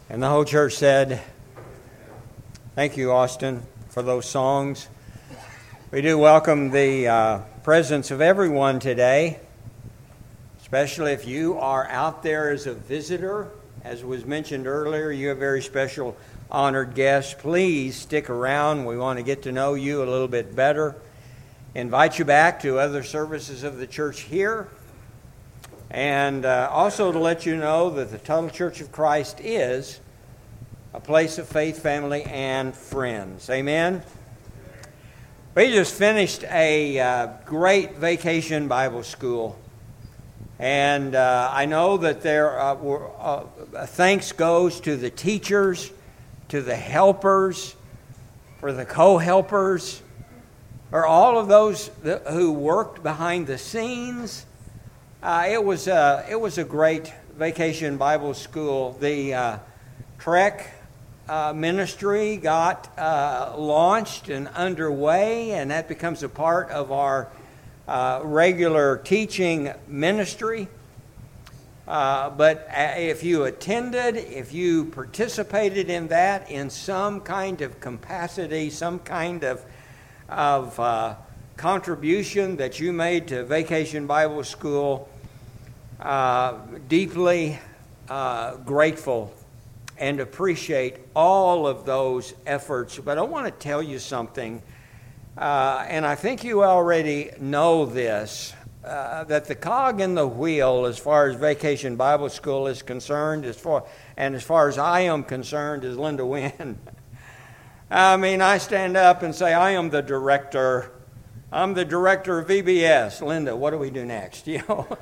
And the whole church said, thank you, Austin, for those songs. We do welcome the presence of everyone today, especially if you are out there as a visitor. As was mentioned earlier, you're a very special honored guest. Please stick around. We want to get to know you a little bit better. Invite you back to other services of the church here. And also to let you know that the Total Church of Christ is a place of faith, family, and friends. Amen? We just finished a great vacation Bible school. And I know that thanks goes to the teachers, to the helpers, for the co-helpers, or all of those who worked behind the scenes. It was a great vacation Bible school. The Trek ministry got launched and underway, and that becomes a part of our regular teaching ministry. But if you attended, if you participated in that in some kind of capacity, some kind of contribution that you made to Vacation Bible School, deeply grateful and appreciate all of those efforts. But I want to tell you something, and I think you already know this, that the cog in the wheel as far as Vacation Bible School is concerned, as far as I am concerned, is Linda Wynn. I mean, I stand up and say, I am the director. I'm the director of VBS. Linda, what do we do next? You know.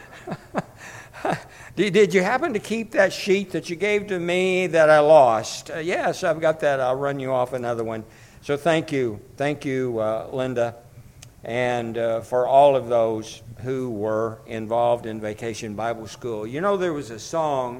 Did you happen to keep that sheet that you gave to me that I lost? Yes, I've got that. I'll run you off another one. So thank you, Linda, and for all of those who were involved in Vacation Bible School. You know, there was a song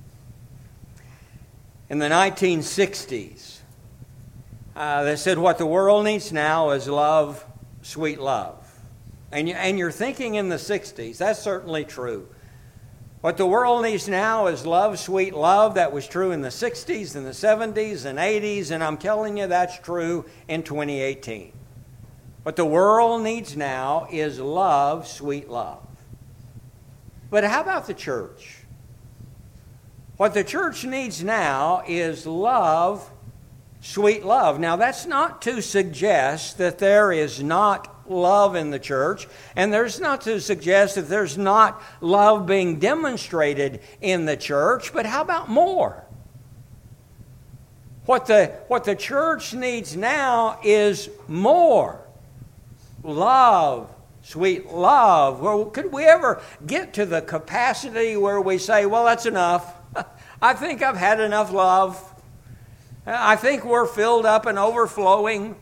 in the 1960s that said, what the world needs now is love, sweet love. And you're thinking in the 60s, that's certainly true. What the world needs now is love, sweet love. That was true in the 60s and the 70s and 80s, and I'm telling you that's true in 2018. What the world needs now is love, sweet love. But how about the church? What the church needs now is love, sweet love. Now, that's not to suggest that there is not love in the church, and there's not to suggest that there's not love being demonstrated in the church, but how about more? What the church needs now is more love, sweet love. Well, could we ever get to the capacity where we say, well, that's enough. I think I've had enough love. I think we're filled up and overflowing.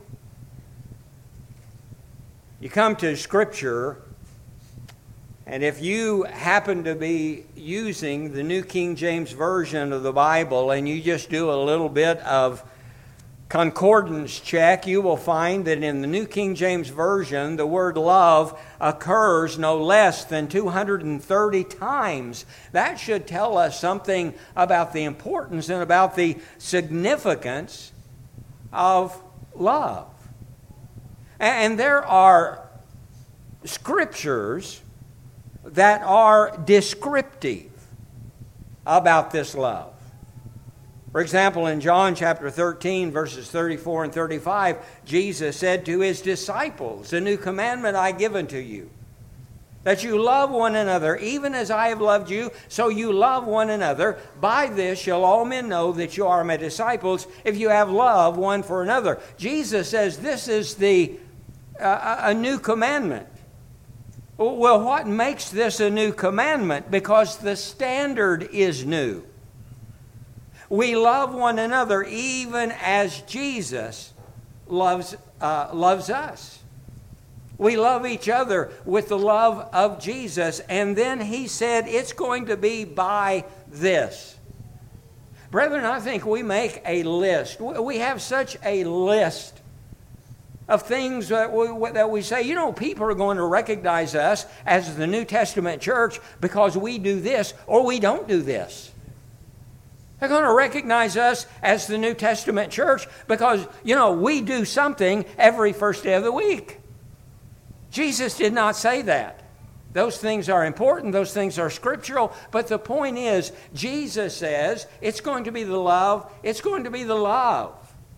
You come to Scripture, and if you happen to be using the New King James Version of the Bible and you just do a little bit of concordance check, you will find that in the New King James Version, the word love occurs no less than 230 times. That should tell us something about the importance and about the significance of love. And there are scriptures that are descriptive about this love. For example, in John chapter 13, verses 34 and 35, Jesus said to his disciples, "A new commandment I give unto you, that you love one another, even as I have loved you, so you love one another. By this shall all men know that you are my disciples, if you have love one for another." Jesus says this is a new commandment. Well, what makes this a new commandment? Because the standard is new. We love one another even as Jesus loves us. We love each other with the love of Jesus. And then he said it's going to be by this. Brethren, I think we make a list. We have such a list of things that we say, you know, people are going to recognize us as the New Testament church because we do this or we don't do this. They're going to recognize us as the New Testament church because, we do something every first day of the week. Jesus did not say that. Those things are important. Those things are scriptural. But the point is, Jesus says it's going to be the love. It's going to be the love.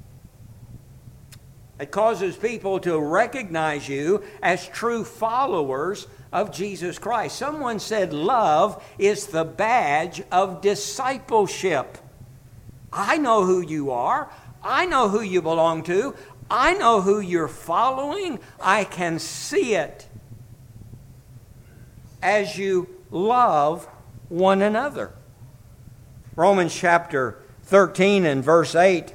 It causes people to recognize you as true followers of Jesus Christ. Someone said love is the badge of discipleship. I know who you are. I know who you belong to. I know who you're following. I can see it as you love one another. Romans chapter 13 and verse 8.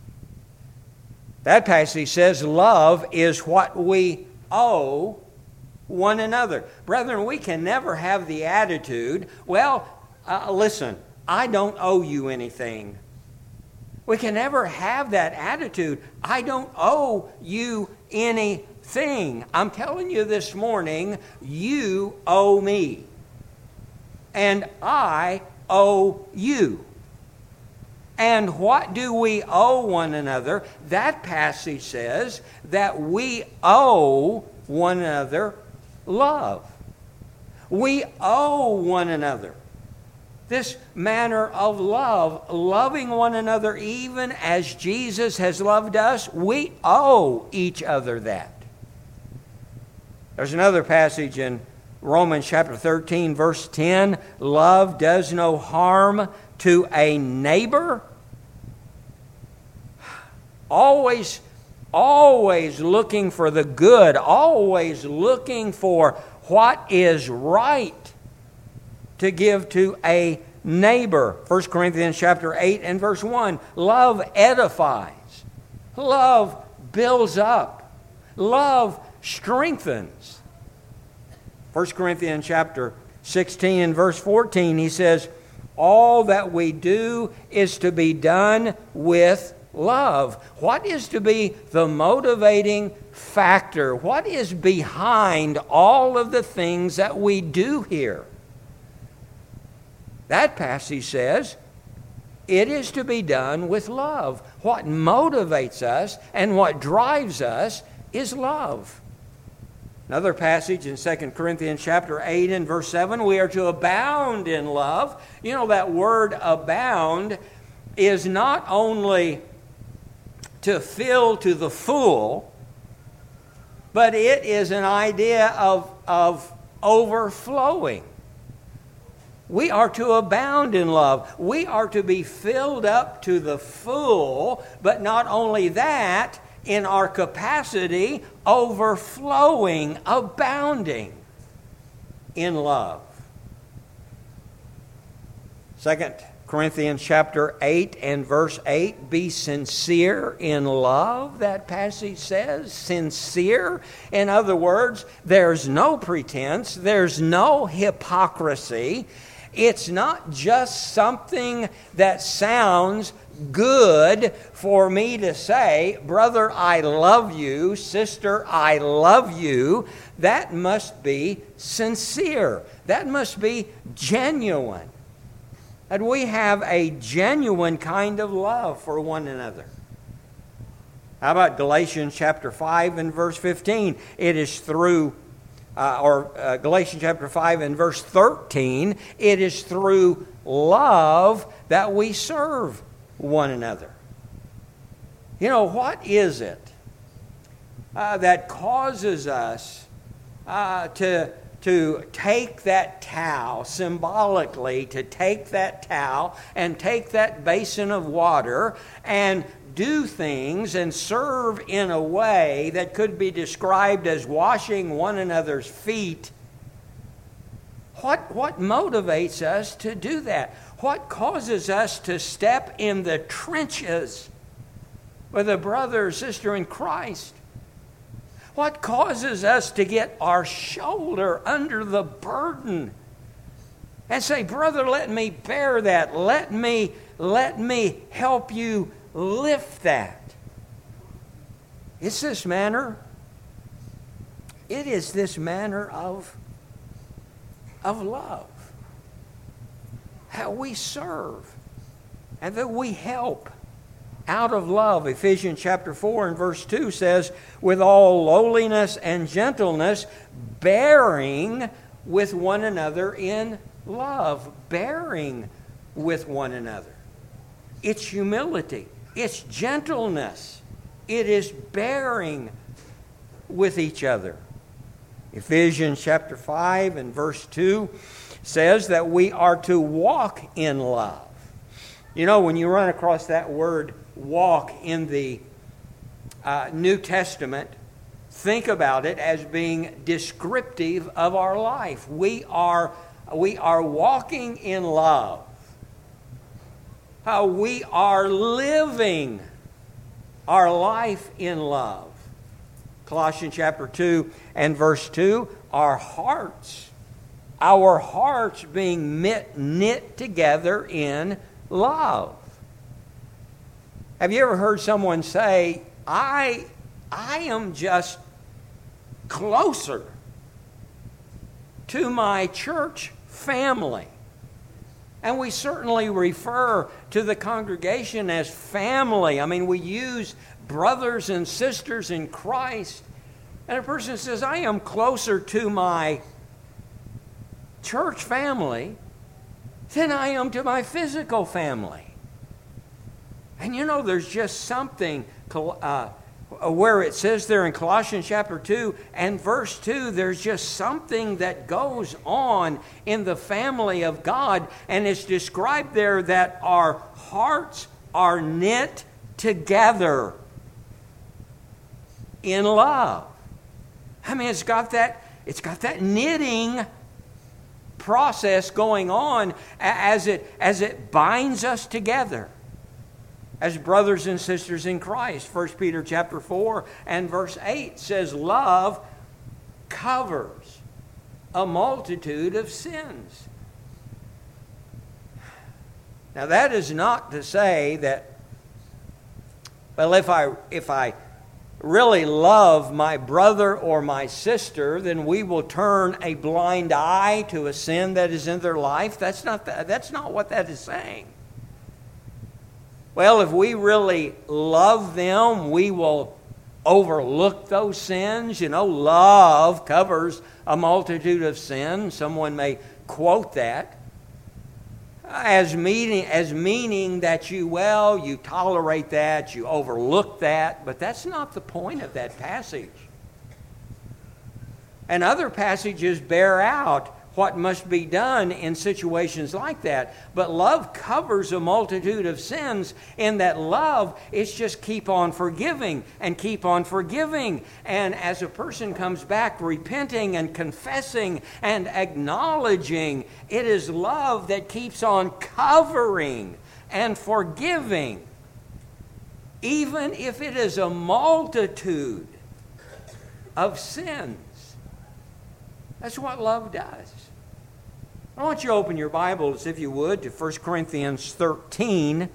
That passage says love is what we owe one another. Brethren, we can never have the attitude, listen, I don't owe you anything. We can never have that attitude. I don't owe you anything. I'm telling you this morning, you owe me. And I owe you. And what do we owe one another? That passage says that we owe one another love. We owe one another this manner of love, loving one another even as Jesus has loved us. We owe each other that. There's another passage in Romans chapter 13, verse 10. Love does no harm to a neighbor. Always looking for the good, always looking for what is right to give to a neighbor. 1 Corinthians chapter 8 and verse 1. Love edifies. Love builds up. Love strengthens. 1 Corinthians chapter 16 and verse 14, he says, all that we do is to be done with love. What is to be the motivating factor? What is behind all of the things that we do here? That passage says it is to be done with love. What motivates us and what drives us is love. Another passage in 2 Corinthians chapter 8 and verse 7, we are to abound in love. You know, that word abound is not only to fill to the full, but it is an idea of overflowing. We are to abound in love. We are to be filled up to the full, but not only that, in our capacity, overflowing, abounding in love. 2 Corinthians chapter 8 and verse 8, be sincere in love, that passage says. Sincere. In other words, there's no pretense, there's no hypocrisy. It's not just something that sounds good for me to say, brother, I love you, sister, I love you. That must be sincere. That must be genuine. That we have a genuine kind of love for one another. How about Galatians chapter 5 and verse 15? It is through Galatians chapter 5 and verse 13, it is through love that we serve one another. You know, what is it that causes us to take that towel, symbolically, to take that towel and take that basin of water and do things and serve in a way that could be described as washing one another's feet? What motivates us to do that? What causes us to step in the trenches with a brother or sister in Christ? What causes us to get our shoulder under the burden and say, brother, let me bear that. Let me help you lift that. It's this manner. It is this manner of love. How we serve and that we help out of love. Ephesians chapter 4 and verse 2 says, with all lowliness and gentleness, bearing with one another in love. Bearing with one another. It's humility. It's gentleness. It is bearing with each other. Ephesians chapter 5 and verse 2 says that we are to walk in love. You know, when you run across that word walk in the New Testament, think about it as being descriptive of our life. We are walking in love. We are living our life in love. Colossians chapter 2 and verse 2, our hearts being knit together in love. Have you ever heard someone say, I am just closer to my church family? And we certainly refer to the congregation as family. I mean, we use brothers and sisters in Christ. And a person says, I am closer to my church family than I am to my physical family. And you know, there's just something where it says there in Colossians chapter 2 and verse 2, there's just something that goes on in the family of God. And it's described there that our hearts are knit together in love. I mean, it's got that knitting process going on as it binds us together as brothers and sisters in Christ. 1 Peter chapter 4 and verse 8 says, love covers a multitude of sins. Now that is not to say that, well, if I really love my brother or my sister, then we will turn a blind eye to a sin that is in their life. That's not what that is saying. Well, if we really love them, we will overlook those sins. You know, love covers a multitude of sins. Someone may quote that as meaning that you tolerate that, you overlook that, but that's not the point of that passage. And other passages bear out what must be done in situations like that. But love covers a multitude of sins in that love is just keep on forgiving and keep on forgiving. And as a person comes back repenting and confessing and acknowledging, it is love that keeps on covering and forgiving, even if it is a multitude of sins. That's what love does. I want you to open your Bibles, if you would, to 1 Corinthians 13.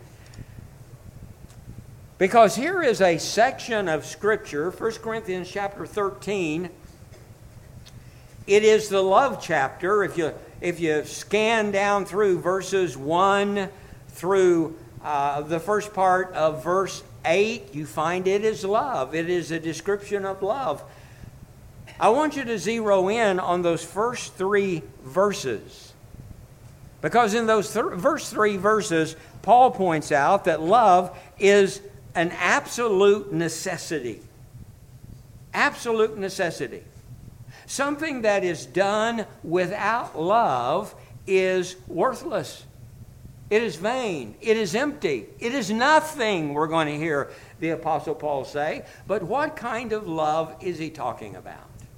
Because here is a section of Scripture, 1 Corinthians chapter 13. It is the love chapter. If you scan down through verses 1 through the first part of verse 8, you find it is love. It is a description of love. I want you to zero in on those first 3 verses. Because in those first 3 verses, Paul points out that love is an absolute necessity. Absolute necessity. Something that is done without love is worthless. It is vain. It is empty. It is nothing, we're going to hear the Apostle Paul say. But what kind of love is he talking about?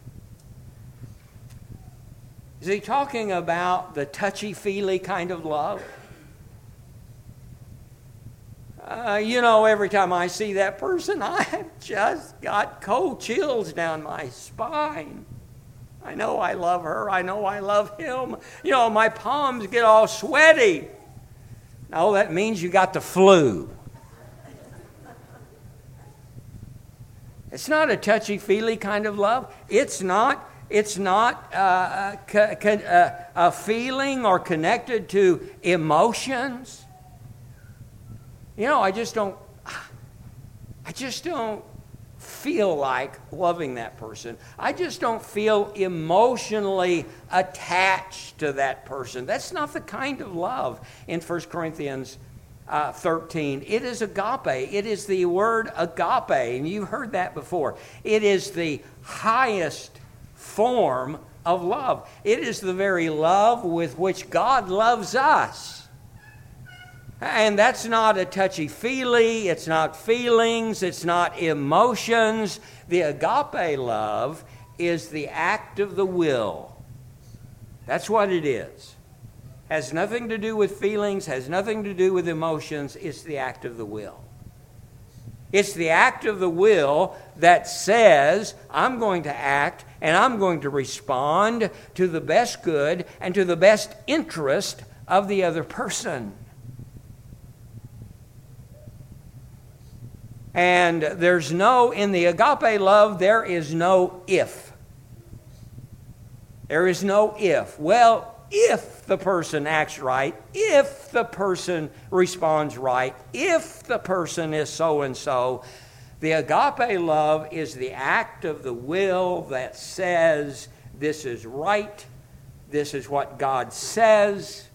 Is he talking about the touchy-feely kind of love? Every time I see that person, I've just got cold chills down my spine. I know I love her. I know I love him. My palms get all sweaty. No, that means you got the flu. It's not a touchy-feely kind of love. It's not a feeling or connected to emotions. I just don't feel like loving that person. I just don't feel emotionally attached to that person. That's not the kind of love in 1 Corinthians 13. It is agape. It is the word agape, and you've heard that before. It is the highest form of love. It is the very love with which God loves us. And that's not a touchy-feely, it's not feelings, it's not emotions. The agape love is the act of the will. That's what it is. Has nothing to do with feelings, has nothing to do with emotions. It's the act of the will. It's the act of the will that says, I'm going to act and I'm going to respond to the best good and to the best interest of the other person. And in the agape love, there is no if. There is no if. Well, if the person acts right, if the person responds right, if the person is so and so, the agape love is the act of the will that says, this is right, this is what God says,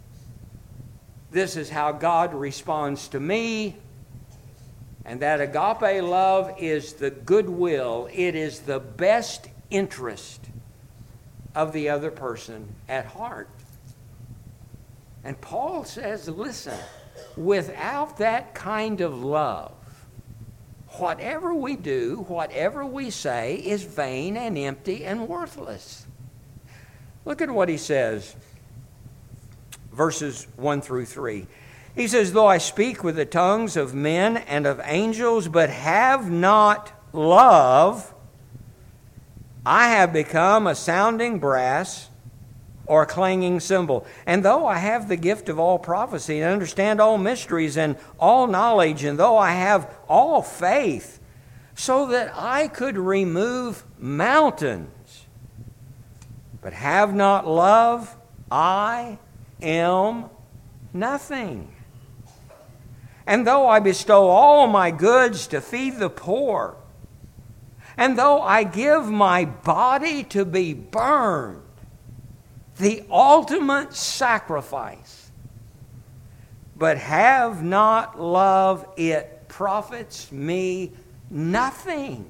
this is how God responds to me. And that agape love is the goodwill. It is the best interest of the other person at heart. And Paul says, listen, without that kind of love, whatever we do, whatever we say is vain and empty and worthless. Look at what he says, verses 1 through 3. He says, though I speak with the tongues of men and of angels, but have not love, I have become a sounding brass or a clanging cymbal. And though I have the gift of all prophecy and understand all mysteries and all knowledge, and though I have all faith, so that I could remove mountains, but have not love, I am nothing. And though I bestow all my goods to feed the poor, and though I give my body to be burned, the ultimate sacrifice, but have not love, it profits me nothing.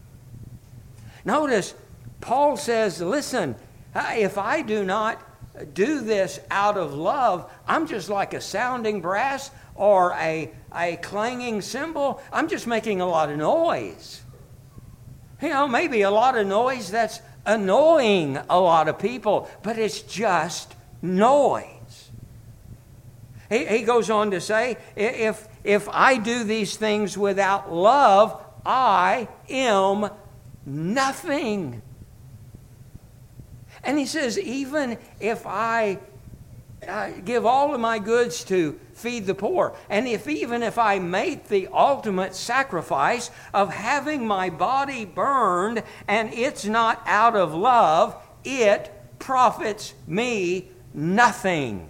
Notice, Paul says, listen, if I do not do this out of love, I'm just like a sounding brass or a clanging cymbal. I'm just making a lot of noise. Maybe a lot of noise that's annoying a lot of people, but it's just noise. He goes on to say, if I do these things without love, I am nothing. And he says, even if I give all of my goods to feed the poor, and even if I make the ultimate sacrifice of having my body burned and it's not out of love, it profits me nothing.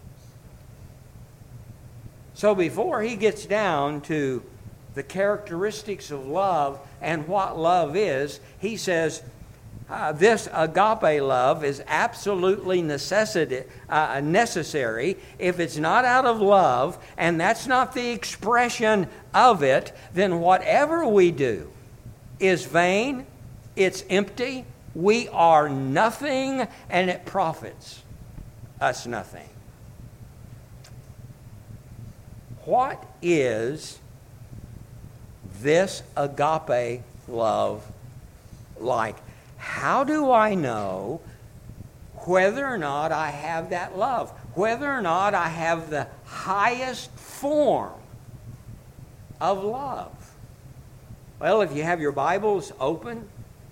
So before he gets down to the characteristics of love and what love is, he says, this agape love is absolutely necessary. If it's not out of love, and that's not the expression of it, then whatever we do is vain, it's empty, we are nothing, and it profits us nothing. What is this agape love like? How do I know whether or not I have that love? Whether or not I have the highest form of love? Well, if you have your Bibles open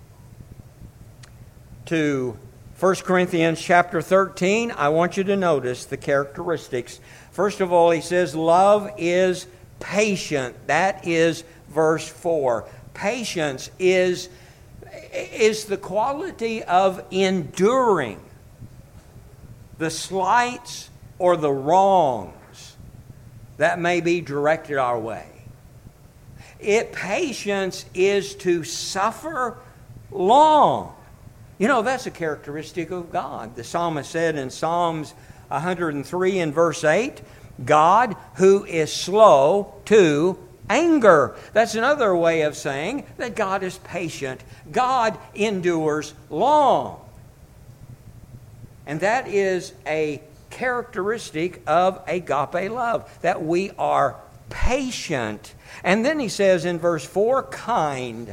to 1 Corinthians chapter 13, I want you to notice the characteristics. First of all, he says, love is patient. That is verse 4. Patience is the quality of enduring the slights or the wrongs that may be directed our way. Patience is to suffer long. You know, that's a characteristic of God. The psalmist said in Psalms 103 and verse 8, God who is slow to anger. That's another way of saying that God is patient. God endures long. And that is a characteristic of agape love, that we are patient. And then he says in verse 4, kind,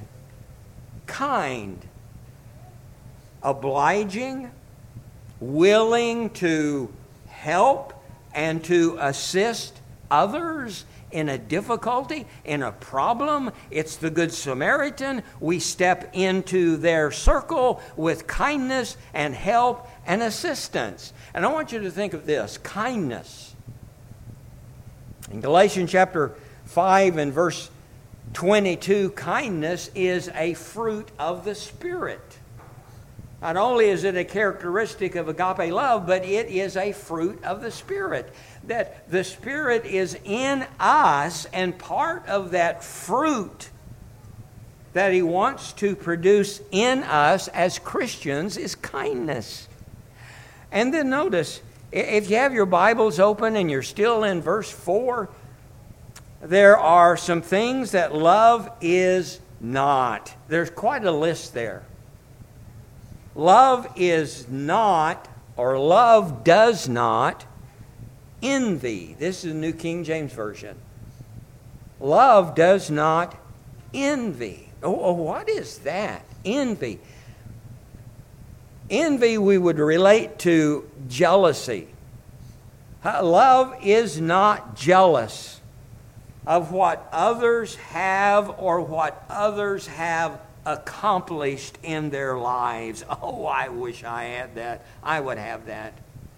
obliging, willing to help and to assist others in a difficulty, in a problem. It's the Good Samaritan. We step into their circle with kindness and help and assistance. And I want you to think of this, kindness. In Galatians chapter 5 and verse 22, kindness is a fruit of the Spirit. Not only is it a characteristic of agape love, but it is a fruit of the Spirit. That the Spirit is in us, and part of that fruit that He wants to produce in us as Christians is kindness. And then notice, if you have your Bibles open and you're still in verse 4, there are some things that love is not. There's quite a list there. Love is not, or love does not, envy. This is the New King James Version. Love does not envy. Oh, what is that? Envy. Envy we would relate to jealousy. Love is not jealous of what others have or what others have accomplished in their lives. Oh, I wish I had that. I would have that.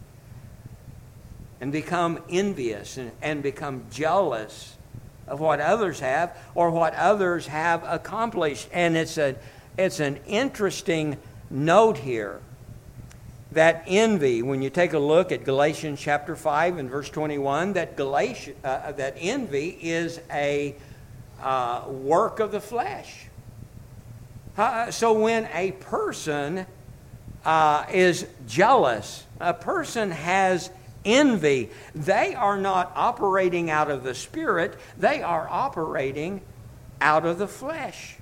And become envious and become jealous of what others have or what others have accomplished. And it's an interesting note here that envy, when you take a look at Galatians chapter 5 and verse 21, that envy is a work of the flesh. So when a person is jealous, a person has envy, they are not operating out of the Spirit, they are operating out of the flesh.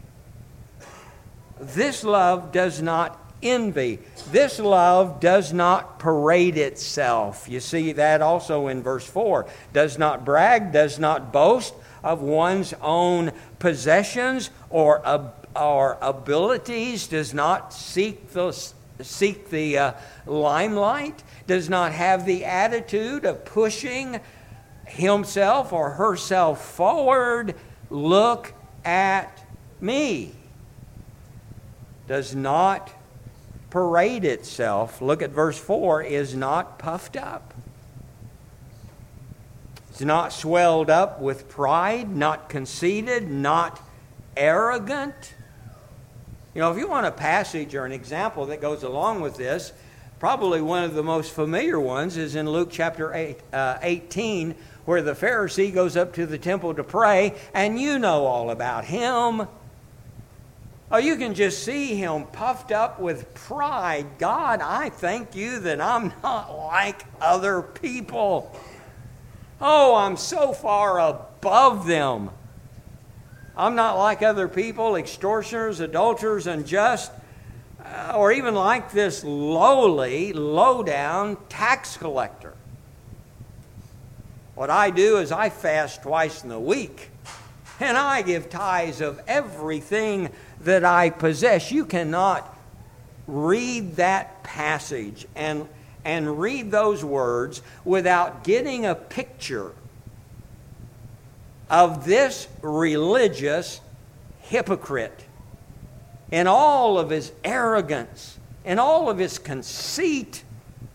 This love does not envy. This love does not parade itself. You see that also in verse 4. Does not brag, does not boast of one's own possessions or abilities, does not seek the limelight, does not have the attitude of pushing himself or herself forward. Look at me. Does not parade itself. Look at verse 4. Is not puffed up. It's not swelled up with pride, not conceited, not arrogant. You know, if you want a passage or an example that goes along with this, probably one of the most familiar ones is in Luke chapter 18, where the Pharisee goes up to the temple to pray, and you know all about him. Oh, you can just see him puffed up with pride. God, I thank you that I'm not like other people. Oh, I'm so far above them. I'm not like other people, extortioners, adulterers, unjust, or even like this lowly, low-down tax collector. What I do is I fast twice in a week, and I give tithes of everything that I possess. You cannot read that passage and read those words without getting a picture of this religious hypocrite in all of his arrogance, in all of his conceit,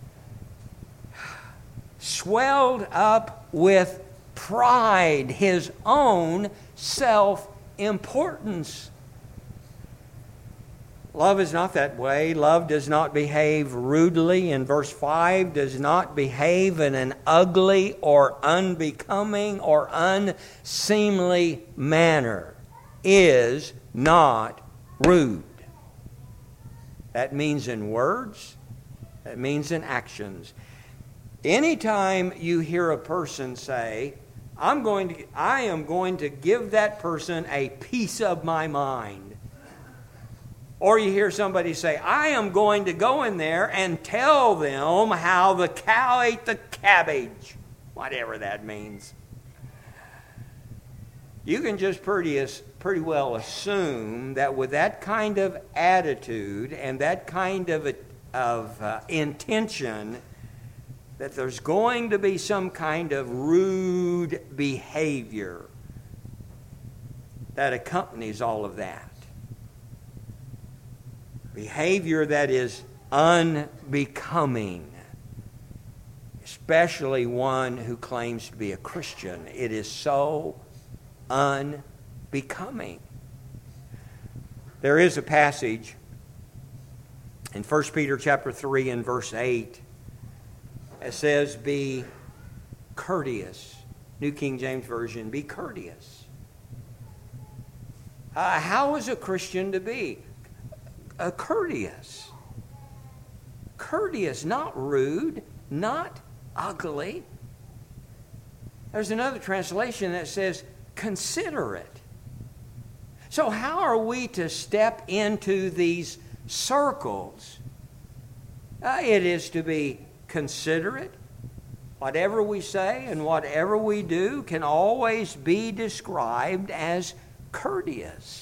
swelled up with pride, his own self-importance. Love is not that way. Love does not behave rudely. In verse 5, does not behave in an ugly or unbecoming or unseemly manner. Is not rude. That means in words. That means in actions. Anytime you hear a person say, I am going to give that person a piece of my mind. Or you hear somebody say, I am going to go in there and tell them how the cow ate the cabbage. Whatever that means. You can just pretty well assume that with that kind of attitude and that kind of intention, that there's going to be some kind of rude behavior that accompanies all of that. Behavior that is unbecoming, especially one who claims to be a Christian. It is so unbecoming. There is a passage in 1 Peter chapter 3 and verse 8. It says, be courteous. New King James Version, be courteous. How is a Christian to be? Courteous. Courteous, not rude, not ugly. There's another translation that says considerate. So how are we to step into these circles? It is to be considerate. Whatever we say and whatever we do can always be described as courteous.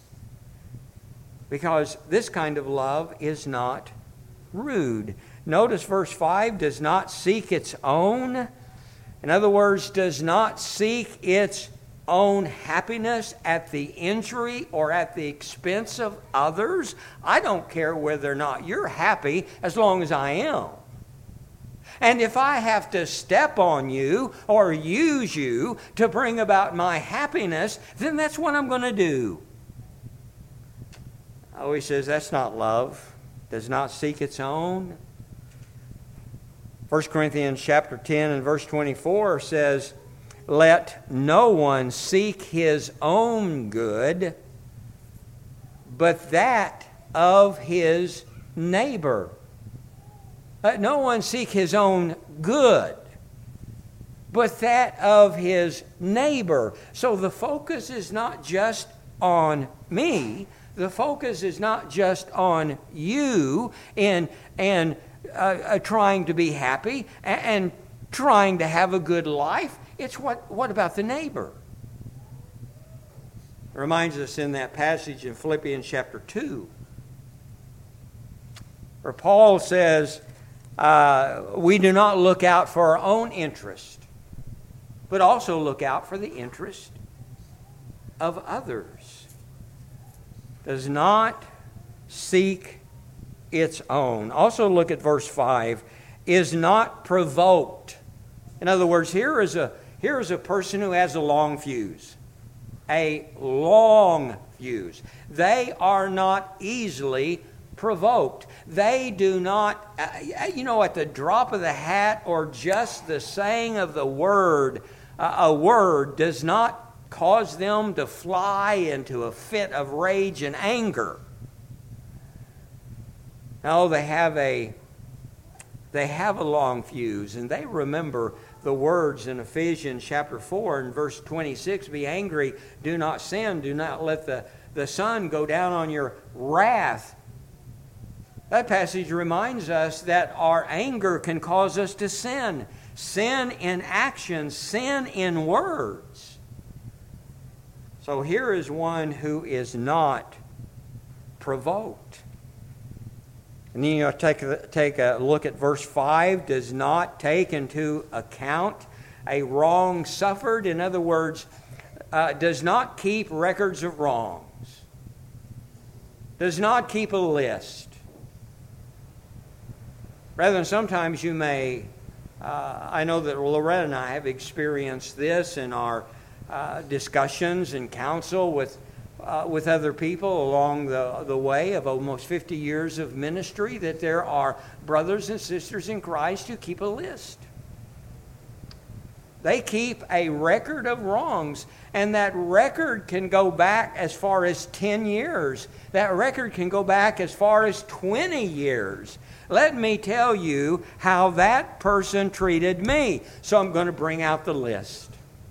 Because this kind of love is not rude. Notice verse 5, does not seek its own. In other words, does not seek its own happiness at the injury or at the expense of others. I don't care whether or not you're happy as long as I am. And if I have to step on you or use you to bring about my happiness, then that's what I'm going to do. Oh, he says that's not love. Does not seek its own. 1 Corinthians chapter 10 and verse 24 says, let no one seek his own good, but that of his neighbor. Let no one seek his own good, but that of his neighbor. So the focus is not just on me. The focus is not just on you and trying to be happy and trying to have a good life. It's what about the neighbor? It reminds us in that passage in Philippians chapter 2, where Paul says, we do not look out for our own interest, but also look out for the interest of others. Does not seek its own. Also look at verse 5. Is not provoked. In other words, here is a person who has a long fuse. A long fuse. They are not easily provoked. They do not, at the drop of the hat or just the saying of the word, a word does not cause them to fly into a fit of rage and anger. No, they have a long fuse, and they remember the words in Ephesians chapter 4 and verse 26, be angry, do not sin, do not let the sun go down on your wrath. That passage reminds us that our anger can cause us to sin. Sin in action, sin in words. So here is one who is not provoked. And then you take a look at verse 5. Does not take into account a wrong suffered. In other words, does not keep records of wrongs. Does not keep a list. Rather than sometimes you may, I know that Loretta and I have experienced this in our discussions and counsel with with other people along the way of almost 50 years of ministry that there are brothers and sisters in Christ who keep a list. They keep a record of wrongs, and that record can go back as far as 10 years. That record can go back as far as 20 years. Let me tell you how that person treated me. So I'm going to bring out the list.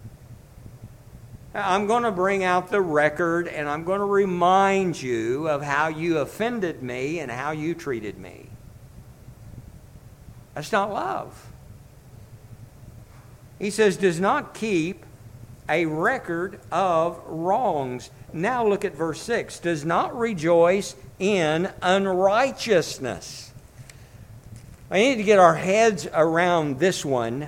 I'm going to bring out the record, and I'm going to remind you of how you offended me and how you treated me. That's not love. He says, does not keep a record of wrongs. Now look at verse 6. Does not rejoice in unrighteousness. I need to get our heads around this one.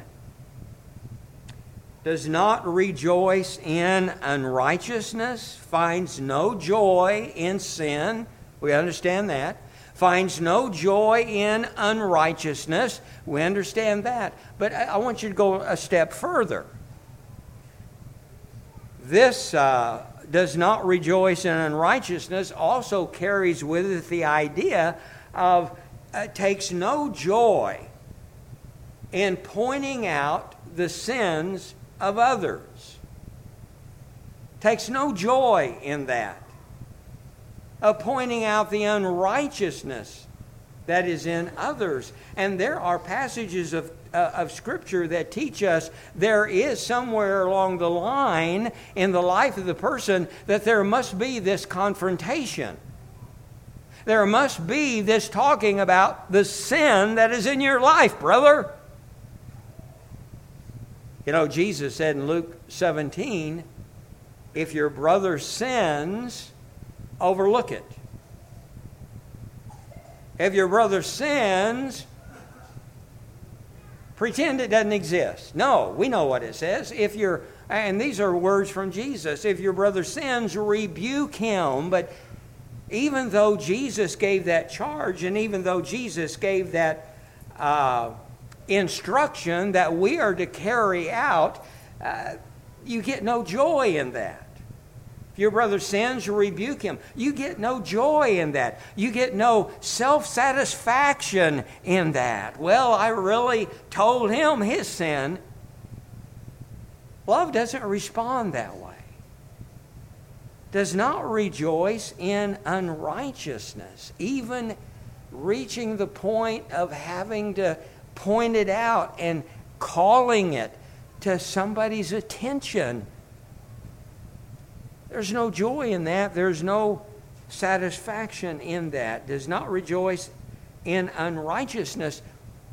Does not rejoice in unrighteousness. Finds no joy in sin. We understand that. Finds no joy in unrighteousness. We understand that. But I want you to go a step further. This does not rejoice in unrighteousness also carries with it the idea of takes no joy in pointing out the sins of others. Takes no joy in that. Of pointing out the unrighteousness that is in others. And there are passages of Scripture that teach us there is somewhere along the line in the life of the person that there must be this confrontation. There must be this talking about the sin that is in your life, brother. You know, Jesus said in Luke 17, if your brother sins, overlook it. If your brother sins, pretend it doesn't exist. No, we know what it says. And these are words from Jesus. If your brother sins, rebuke him. But even though Jesus gave that charge, and even though Jesus gave that instruction that we are to carry out, you get no joy in that. If your brother sins, rebuke him. You get no joy in that. You get no self-satisfaction in that. Well, I really told him his sin. Love doesn't respond that way. Does not rejoice in unrighteousness, even reaching the point of having to point it out and calling it to somebody's attention. There's no joy in that. There's no satisfaction in that. Does not rejoice in unrighteousness.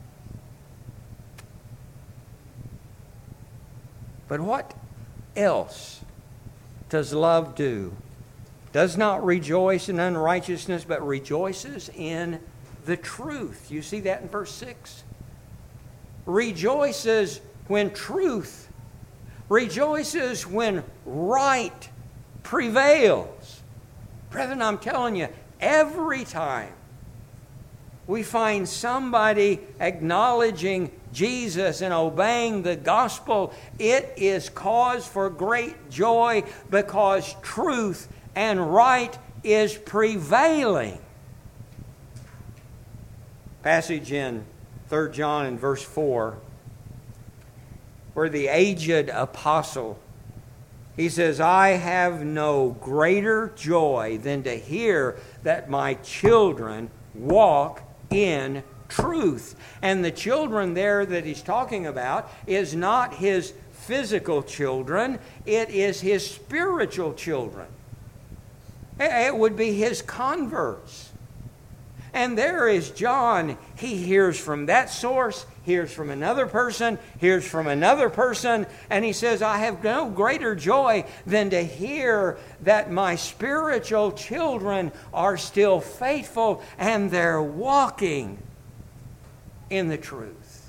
But what else does love do? Does not rejoice in unrighteousness, but rejoices in the truth. You see that in verse 6? Rejoices when truth, rejoices when right prevails. Brethren, I'm telling you, every time we find somebody acknowledging Jesus and obeying the gospel, it is cause for great joy because truth and right is prevailing. Passage in 3 John in verse 4, where the aged apostle, he says, I have no greater joy than to hear that my children walk in truth. And the children there that he's talking about is not his physical children. It is his spiritual children. It would be his converts. And there is John. He hears from that source, hears from another person, hears from another person, and he says, I have no greater joy than to hear that my spiritual children are still faithful and they're walking in the truth.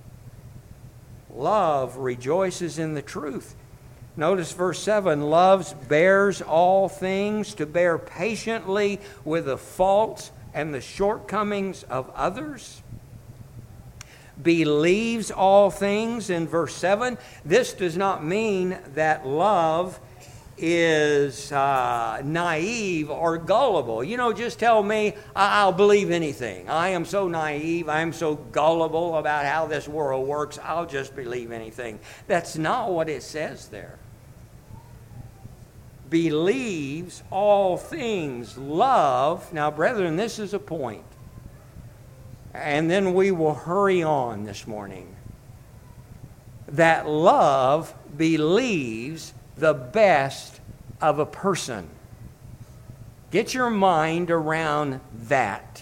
Love rejoices in the truth. Notice verse 7, love bears all things, to bear patiently with the faults and the shortcomings of others. Believes all things in verse 7. This does not mean that love is naive or gullible. Just tell me, I'll believe anything. I am so naive, I am so gullible about how this world works, I'll just believe anything. That's not what it says there. Believes all things. Love. Now, brethren, this is a point. And then we will hurry on this morning. That love believes the best of a person. Get your mind around that.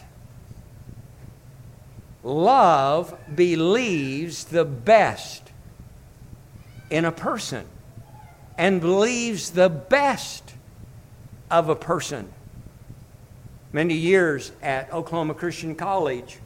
Love believes the best in a person and believes the best of a person. Many years at Oklahoma Christian College,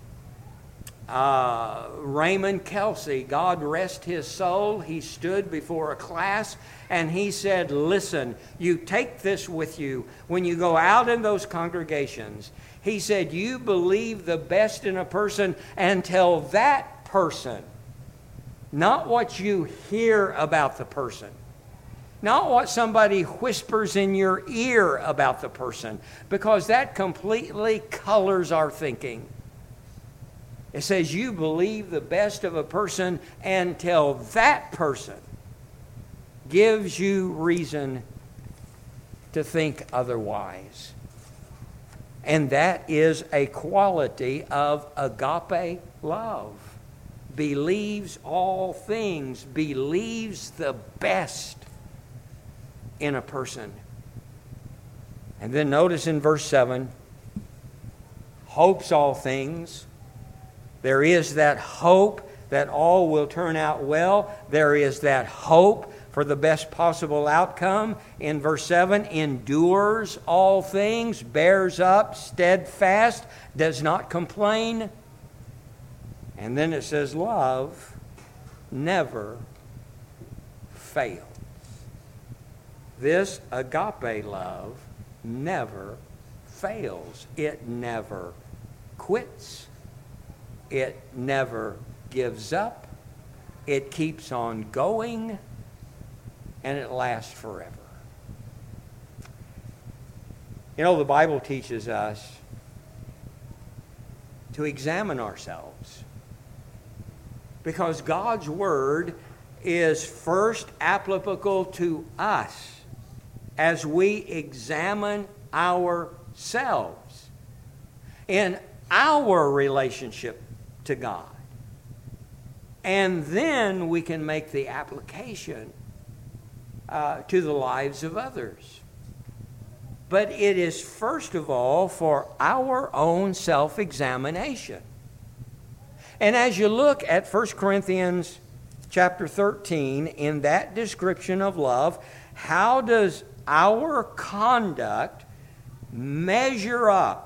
Raymond Kelsey, God rest his soul, he stood before a class and he said, listen, you take this with you when you go out in those congregations. He said, you believe the best in a person and tell that person, not what you hear about the person, not what somebody whispers in your ear about the person, because that completely colors our thinking. It says you believe the best of a person until that person gives you reason to think otherwise. And that is a quality of agape love. Believes all things, believes the best in a person. And then notice in verse 7, hopes all things. There is that hope that all will turn out well. There is that hope for the best possible outcome. In verse 7, endures all things, bears up, steadfast, does not complain. And then it says, love never fails. This agape love never fails. It never quits. It never gives up. It keeps on going, and it lasts forever. The Bible teaches us to examine ourselves, because God's Word is first applicable to us as we examine ourselves in our relationship to God. And then we can make the application to the lives of others. But it is first of all for our own self-examination. And as you look at 1 Corinthians chapter 13, in that description of love, how does our conduct measure up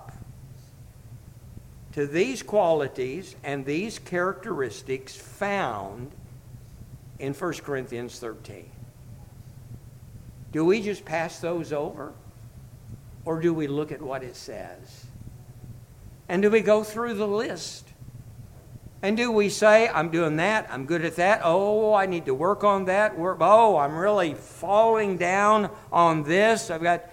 to these qualities and these characteristics found in 1 Corinthians 13? Do we just pass those over? Or do we look at what it says? And do we go through the list? And do we say, I'm doing that, I'm good at that, oh, I need to work on that, oh, I'm really falling down on this,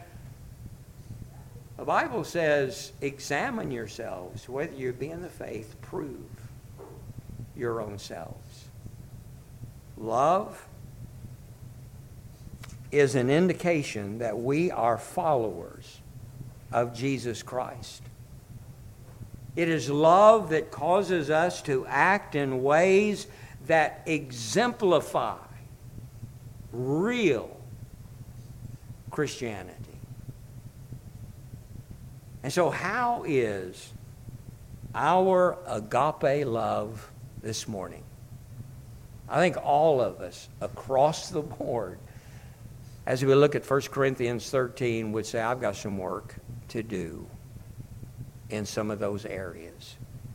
The Bible says, examine yourselves, whether you be in the faith, prove your own selves. Love is an indication that we are followers of Jesus Christ. It is love that causes us to act in ways that exemplify real Christianity. And so how is our agape love this morning? I think all of us across the board, as we look at 1 Corinthians 13, would say, I've got some work to do in some of those areas.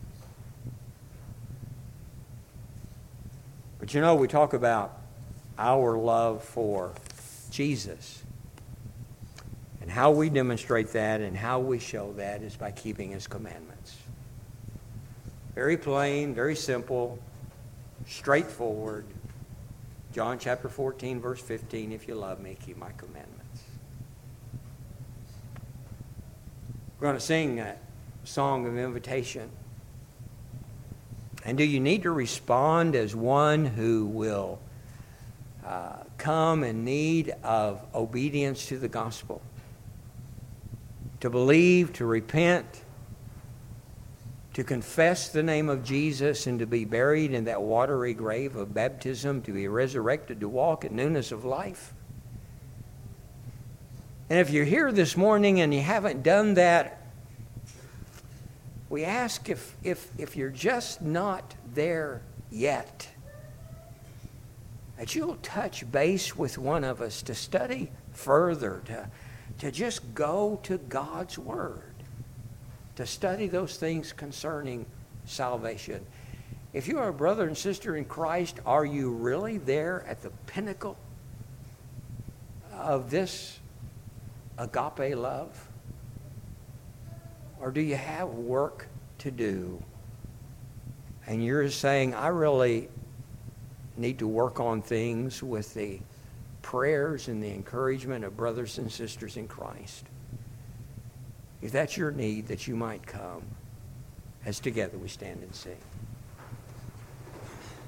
But we talk about our love for Jesus. And how we demonstrate that and how we show that is by keeping His commandments. Very plain, very simple, straightforward. John chapter 14, verse 15, if you love me, keep my commandments. We're going to sing a song of invitation. And do you need to respond as one who will come in need of obedience to the gospel? To believe, to repent, to confess the name of Jesus and to be buried in that watery grave of baptism, to be resurrected, to walk in newness of life. And if you're here this morning and you haven't done that, we ask if you're just not there yet, that you'll touch base with one of us to study further, to just go to God's Word, to study those things concerning salvation. If you are a brother and sister in Christ, are you really there at the pinnacle of this agape love? Or do you have work to do? And you're saying, I really need to work on things with the prayers and the encouragement of brothers and sisters in Christ. If that's your need, that you might come as together we stand and sing.